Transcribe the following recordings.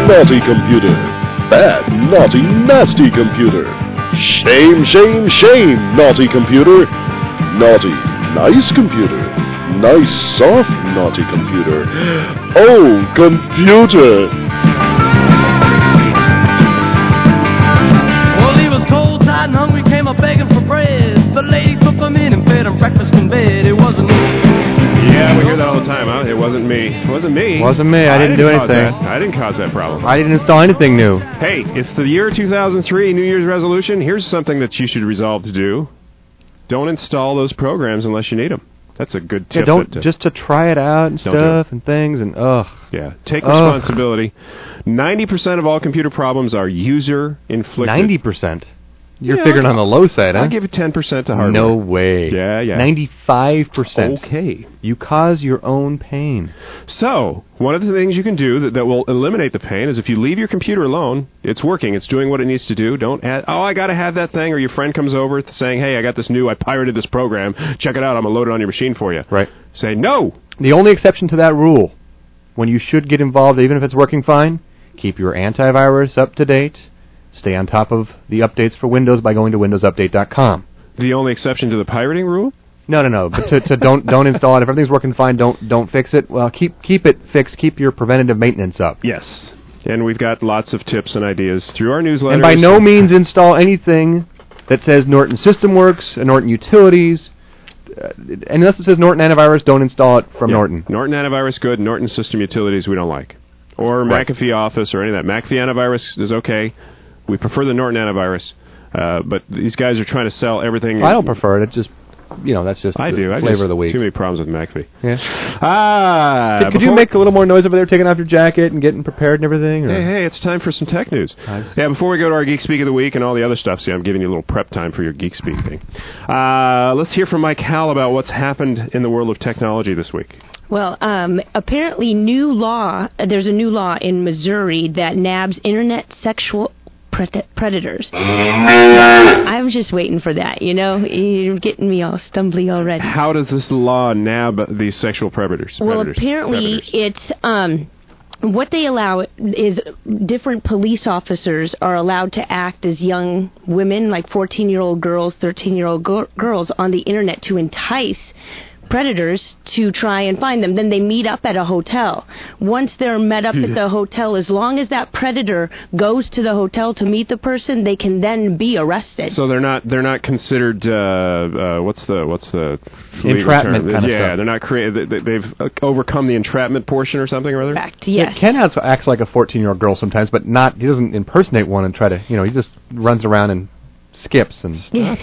naughty computer. Bad, naughty, nasty computer. Shame, shame, shame, naughty computer. Naughty, nice computer. Nice, soft, naughty computer. Oh, computer! Well, he was cold, tired, and hungry, came up begging for bread. The lady cooked him in and fed him breakfast in bed. It wasn't me. Yeah, we hear that all the time, huh? It wasn't me. It wasn't me. Wasn't me. I didn't do anything. I didn't cause that problem. I didn't install anything new. Hey, it's the year 2003, New Year's resolution. Here's something that you should resolve to do. Don't install those programs unless you need them. That's a good tip. Yeah, just to try it out and stuff and things and Yeah, take responsibility. 90% of all computer problems are user-inflicted. 90%? You're figuring on the low side, huh? I'll give it 10% to hardware. No way. Yeah. 95%. Okay. You cause your own pain. So, one of the things you can do that will eliminate the pain is if you leave your computer alone, it's working, it's doing what it needs to do. Don't add, I got to have that thing, or your friend comes over saying, hey, I got this I pirated this program. Check it out, I'm going to load it on your machine for you. Right. Say, no. The only exception to that rule, when you should get involved, even if it's working fine, keep your antivirus up to date. Stay on top of the updates for Windows by going to windowsupdate.com. The only exception to the pirating rule? No. But to don't install it. If everything's working fine, don't fix it. Well, keep it fixed. Keep your preventative maintenance up. Yes. And we've got lots of tips and ideas through our newsletters. And by no means install anything that says Norton System Works, Norton Utilities. Unless it says Norton Antivirus, don't install it from Norton. Norton Antivirus, good. Norton System Utilities, we don't like. Or McAfee Office or any of that. McAfee Antivirus is okay. We prefer the Norton Antivirus, but these guys are trying to sell everything. I don't prefer it. It's just, that's just I do. Flavor of the week. Too many problems with McAfee. Yeah. Could you make a little more noise over there, taking off your jacket and getting prepared and everything? Or? Hey, it's time for some tech news. Nice. Yeah, before we go to our Geek Speak of the Week and all the other stuff, see, I'm giving you a little prep time for your Geek Speak thing. Let's hear from Mike Howell about what's happened in the world of technology this week. Well, apparently there's a new law in Missouri that nabs internet sexual predators. I was just waiting for that, You're getting me all stumbly already. How does this law nab these sexual predators? Well, apparently it's... what they allow is different police officers are allowed to act as young women, like 14-year-old girls, 13-year-old girls on the internet to entice predators to try and find them. Then they meet up at a hotel. Once they're met up at the hotel, as long as that predator goes to the hotel to meet the person, they can then be arrested. So they're not considered what's the entrapment term? kind of stuff. stuff. They're not they've overcome the entrapment portion or something or other. Correct. Yes. Ken acts like a 14-year-old girl sometimes, but he doesn't impersonate one and try to, he just runs around and skips and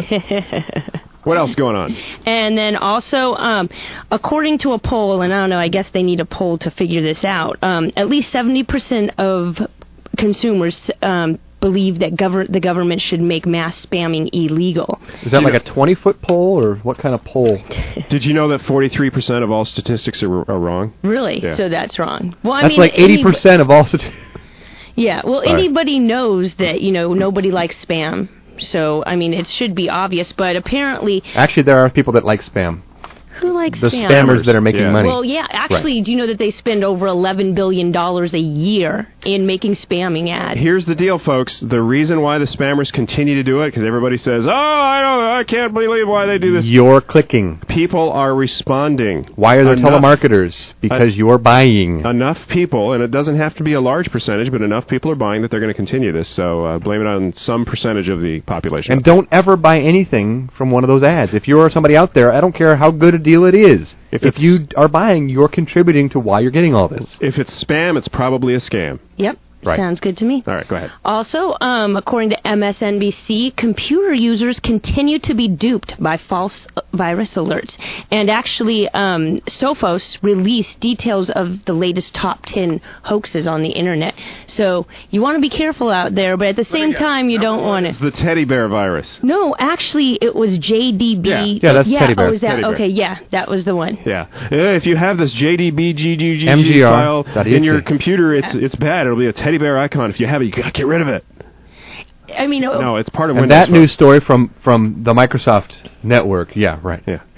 What else going on? And then also, according to a poll, and I don't know, I guess they need a poll to figure this out, at least 70% of consumers believe that the government should make mass spamming illegal. Is that like a 20-foot poll, or what kind of poll? Did you know that 43% of all statistics are wrong? Really? Yeah. So that's wrong. Well, that's like 80% of all statistics. Yeah, well, anybody knows that, nobody likes spam. So, it should be obvious, but apparently... Actually, there are people that like spam. Who likes the spam? spammers that are making money. Well, yeah, actually, do you know that they spend over $11 billion a year in making spamming ads? Here's the deal, folks. The reason why the spammers continue to do it, because everybody says, I can't believe why they do this. You're clicking. People are responding. Why are there telemarketers? Because you're buying. Enough people, and it doesn't have to be a large percentage, but enough people are buying that they're going to continue this. So blame it on some percentage of the population. And don't ever buy anything from one of those ads. If you're somebody out there, I don't care how good a deal it is. If you are buying, you're contributing to why you're getting all this. If it's spam, it's probably a scam. Yep. Right. Sounds good to me. All right, go ahead. Also, according to MSNBC, computer users continue to be duped by false virus alerts. And actually, Sophos released details of the latest top 10 hoaxes on the internet. So you want to be careful out there, but at the same time, you don't want to... It's the teddy bear virus. No, actually, it was JDB. Yeah, that's teddy bear. Oh, is that? Okay, yeah, that was the one. Yeah. If you have this JDB MGR file in your computer, it's bad. It'll be a teddy bear icon. If you have it, you got to get rid of it. No, it's part of and Windows. That news story from the Microsoft network. Yeah, right. Yeah.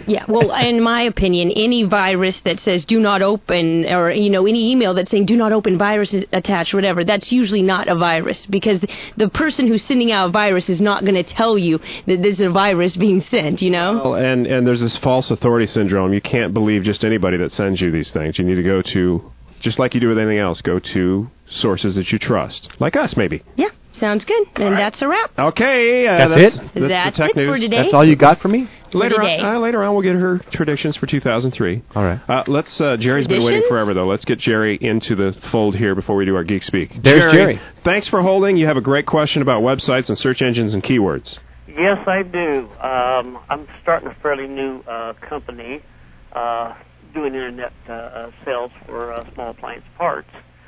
Yeah, well, in my opinion, any virus that says do not open, or, any email that's saying do not open, virus is attached, whatever, that's usually not a virus, because the person who's sending out a virus is not going to tell you that there's a virus being sent, Well, and there's this false authority syndrome. You can't believe just anybody that sends you these things. You need to go to, just like you do with anything else, go to sources that you trust. Like us, maybe. Yeah, sounds good. And that's a wrap. Okay. That's it? That's the tech it for news. today. That's all you got for me? Later on, we'll get her predictions for 2003. All right. Let's. Jerry's been waiting forever, though. Let's get Jerry into the fold here before we do our Geek Speak. There's Jerry. Thanks for holding. You have a great question about websites and search engines and keywords. Yes, I do. I'm starting a fairly new company doing internet sales for small appliance parts.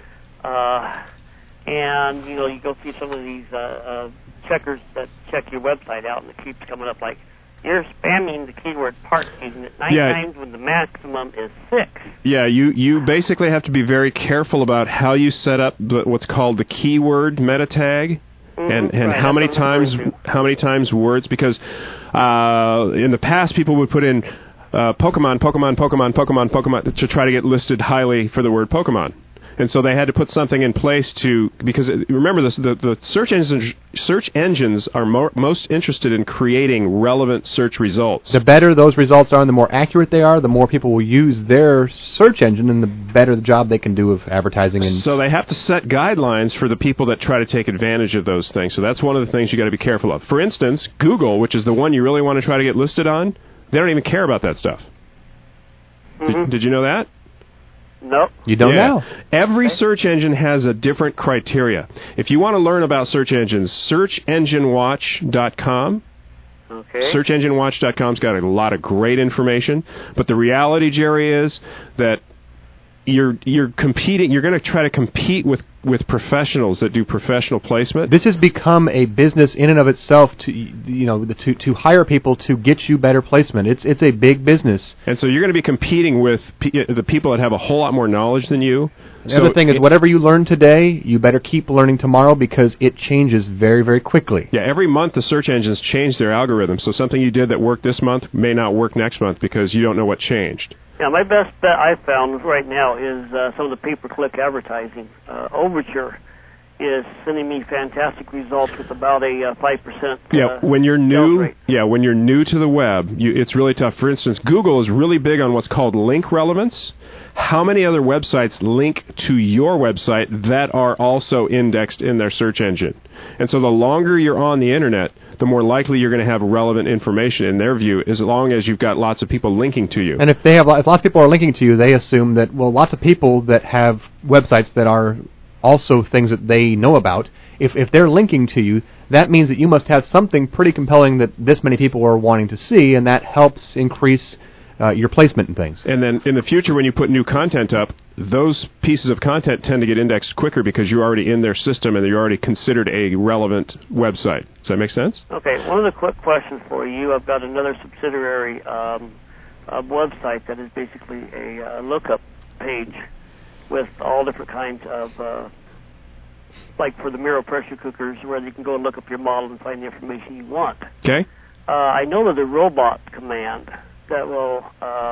And, you go through some of these checkers that check your website out, and it keeps coming up like, you're spamming the keyword parts using it 9 times when the maximum is 6. Yeah, you basically have to be very careful about how you set up what's called the keyword meta tag. And right, how many times words, because in the past people would put in Pokemon to try to get listed highly for the word Pokemon. And so they had to put something in place because remember this, the search engines are most interested in creating relevant search results. The better those results are and the more accurate they are, the more people will use their search engine and the better the job they can do of advertising. And so they have to set guidelines for the people that try to take advantage of those things. So that's one of the things you got to be careful of. For instance, Google, which is the one you really want to try to get listed on, they don't even care about that stuff. Did you know that? Nope. You don't know. Every search engine has a different criteria. If you want to learn about search engines, searchenginewatch.com. Okay. Searchenginewatch.com's got a lot of great information. But the reality, Jerry, is that you're competing. You're going to try to compete with professionals that do professional placement. This has become a business in and of itself to hire people to get you better placement. It's a big business. And so you're going to be competing with the people that have a whole lot more knowledge than you. The other thing is, whatever you learn today, you better keep learning tomorrow because it changes very, very quickly. Yeah, every month the search engines change their algorithms. So something you did that worked this month may not work next month because you don't know what changed. Yeah, my best bet I found right now is some of the pay-per-click advertising. Overture is sending me fantastic results with about a 5%. When you're new, rate. when you're new to the web, it's really tough. For instance, Google is really big on what's called link relevance. How many other websites link to your website that are also indexed in their search engine? And so the longer you're on the internet, the more likely you're going to have relevant information in their view, as long as you've got lots of people linking to you. And if lots of people are linking to you, they assume that, lots of people that have websites that are also things that they know about, if they're linking to you, that means that you must have something pretty compelling that this many people are wanting to see, and that helps increase your placement and things. And then in the future, when you put new content up, those pieces of content tend to get indexed quicker because you're already in their system and you're already considered a relevant website. Does that make sense? Okay, one of the quick questions for you. I've got another subsidiary website that is basically a lookup page with all different kinds of, like for the Miro pressure cookers, where you can go and look up your model and find the information you want. Okay. I know there's a robot command that will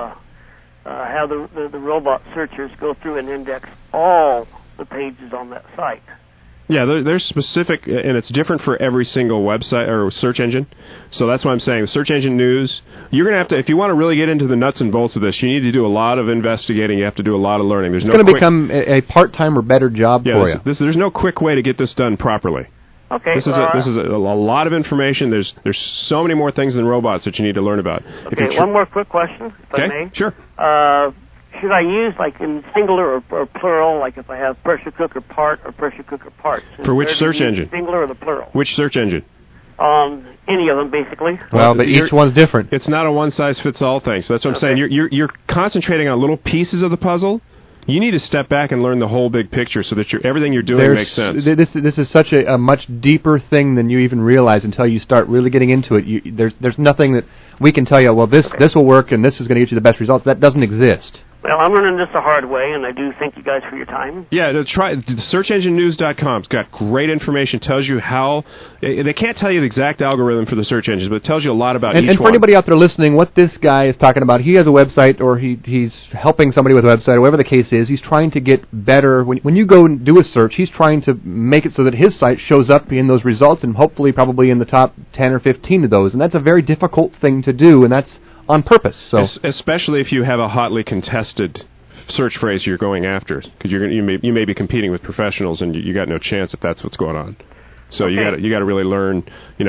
have the robot searchers go through and index all the pages on that site. Yeah, there's specific, and it's different for every single website or search engine. So that's why I'm saying search engine news, you're going to have to, if you want to really get into the nuts and bolts of this, you need to do a lot of investigating. You have to do a lot of learning. It's going to become a part-time or better job for you. There's no quick way to get this done properly. Okay. This is a lot of information. There's so many more things than robots that you need to learn about. Okay, one more quick question, if I may. Sure. Should I use, like, in singular or plural, like if I have pressure cooker part or pressure cooker parts? For which search engine? Singular or the plural? Which search engine? Any of them, basically. Well, but each one's different. It's not a one-size-fits-all thing. So that's what I'm saying. You're concentrating on little pieces of the puzzle. You need to step back and learn the whole big picture so that everything you're doing makes sense. This is such a much deeper thing than you even realize until you start really getting into it. There's nothing that we can tell you, this will work and this is going to get you the best results. That doesn't exist. Well, I'm learning this the hard way, and I do thank you guys for your time. Yeah, try searchenginenews.com. It's got great information. Tells you how they can't tell you the exact algorithm for the search engines, but it tells you a lot about each one. And for anybody out there listening, what this guy is talking about, he has a website, or he's helping somebody with a website, or whatever the case is. He's trying to get better. When you go and do a search, he's trying to make it so that his site shows up in those results, and hopefully probably in the top 10 or 15 of those. And that's a very difficult thing to do, and that's on purpose. So especially if you have a hotly contested search phrase you're going after, because you may be competing with professionals, and you got no chance if that's what's going on. So you got to really learn,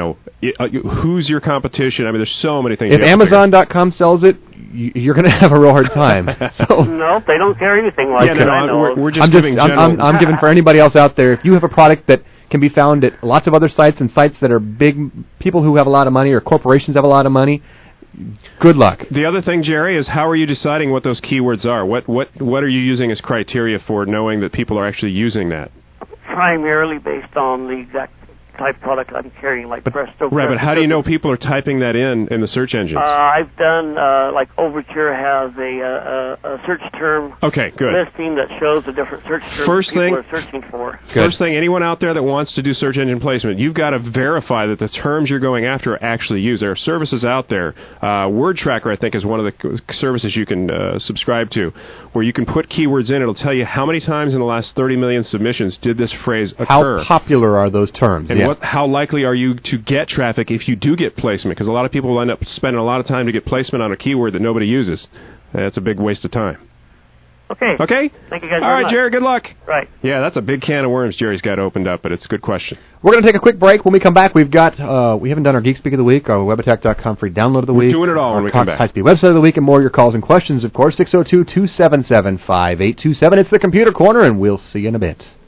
who's your competition. I mean, there's so many things. If Amazon.com sells it, you're going to have a real hard time. So no, they don't carry anything like that. We're just giving general. I'm giving for anybody else out there. If you have a product that can be found at lots of other sites and sites that are big, people who have a lot of money or corporations have a lot of money, good luck. The other thing, Jerry, is how are you deciding what those keywords are? What are you using as criteria for knowing that people are actually using that? Primarily based on the exact type product I'm carrying, like Presto. Right, but how do you know people are typing that in the search engines? I've done, like Overture has a search term listing that shows the different search terms people are searching for. First thing, anyone out there that wants to do search engine placement, you've got to verify that the terms you're going after are actually used. There are services out there. WordTracker, I think, is one of the services you can subscribe to, where you can put keywords in. It'll tell you how many times in the last 30 million submissions did this phrase occur. How popular are those terms? And how likely are you to get traffic if you do get placement? Because a lot of people will end up spending a lot of time to get placement on a keyword that nobody uses. That's a big waste of time. Okay. Thank you guys All right, Jerry, good luck. Right. Yeah, that's a big can of worms Jerry's got opened up, but it's a good question. We're going to take a quick break. When we come back, we've got, we haven't done our Geek Speak of the Week, our WebAttack.com free download of the week. We're doing it all when we come back. High Speed website of the week, and more of your calls and questions, of course. 602-277-5827. It's the Computer Corner, and we'll see you in a bit.